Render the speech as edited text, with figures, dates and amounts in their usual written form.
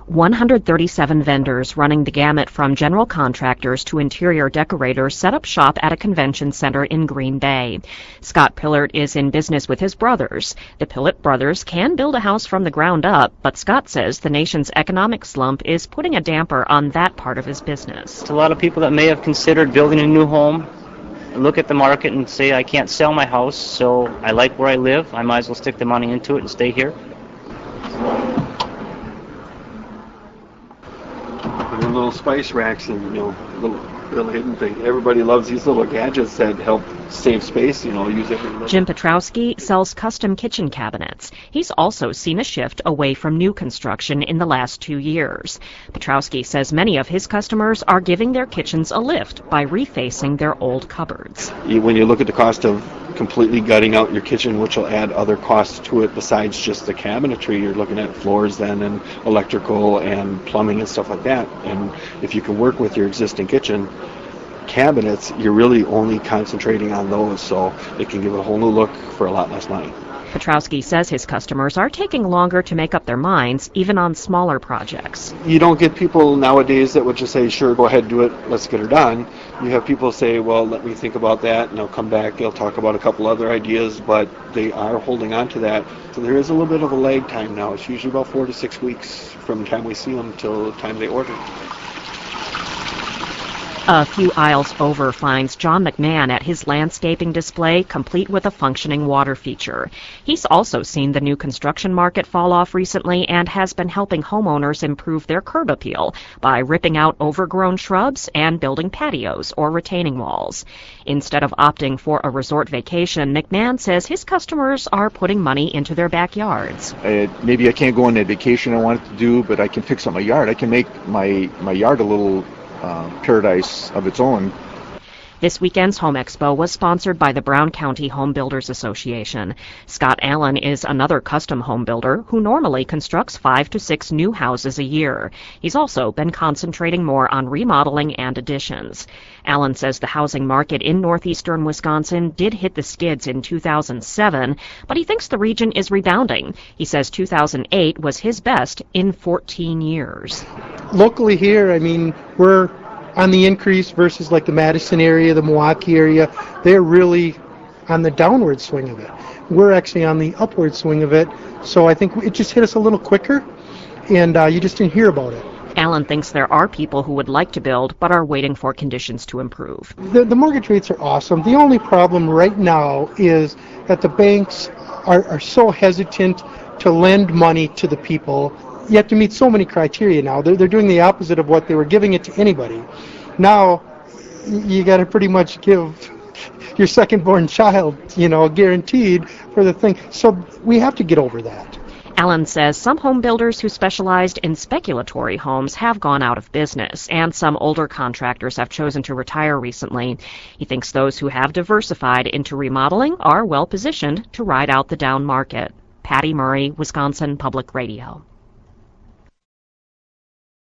137 vendors running the gamut from general contractors to interior decorators set up shop at a convention center in Green Bay. Scott Pillert is in business with his brothers. The Pillert brothers can build a house from the ground up, but Scott says the nation's economic slump is putting a damper on that part of his business. A lot of people that may have considered building a new home look at the market and say, I can't sell my house, so I like where I live. I might as well stick the money into it and stay here. Little spice racks and little hidden thing. Everybody loves these little gadgets that help save space, use every Jim Petrowski sells custom kitchen cabinets. He's also seen a shift away from new construction in the last 2 years. Petrowski says many of his customers are giving their kitchens a lift by refacing their old cupboards. When you look at the cost of completely gutting out your kitchen, which will add other costs to it besides just the cabinetry, you're looking at floors then and electrical and plumbing and stuff like that. And if you can work with your existing kitchen cabinets, you're really only concentrating on those, so it can give it a whole new look for a lot less money. Petrowski says his customers are taking longer to make up their minds, even on smaller projects. You don't get people nowadays that would just say, sure, go ahead, do it, let's get her done. You have people say, well, let me think about that, and they'll come back, they'll talk about a couple other ideas, but they are holding on to that. So there is a little bit of a lag time now. It's usually about 4 to 6 weeks from the time we see them till the time they order. A few aisles over finds John McMahon at his landscaping display, complete with a functioning water feature. He's also seen the new construction market fall off recently and has been helping homeowners improve their curb appeal by ripping out overgrown shrubs and building patios or retaining walls. Instead of opting for a resort vacation, McMahon says his customers are putting money into their backyards. Maybe I can't go on that vacation I wanted to do, but I can fix up my yard. I can make my yard a little paradise of its own. This weekend's Home Expo was sponsored by the Brown County Home Builders Association. Scott Allen is another custom home builder who normally constructs 5 to 6 new houses a year. He's also been concentrating more on remodeling and additions. Allen says the housing market in northeastern Wisconsin did hit the skids in 2007, but he thinks the region is rebounding. He says 2008 was his best in 14 years. Locally here, we're on the increase versus like the Madison area, the Milwaukee area. They're really on the downward swing of it. We're actually on the upward swing of it. So I think it just hit us a little quicker, and you just didn't hear about it. Allen thinks there are people who would like to build but are waiting for conditions to improve. The mortgage rates are awesome. The only problem right now is that the banks are so hesitant to lend money to the people. You have to meet so many criteria now. They're doing the opposite of what they were giving it to anybody. Now, you got to pretty much give your second-born child, guaranteed for the thing. So we have to get over that. Allen says some home builders who specialized in speculatory homes have gone out of business, and some older contractors have chosen to retire recently. He thinks those who have diversified into remodeling are well-positioned to ride out the down market. Patty Murray, Wisconsin Public Radio.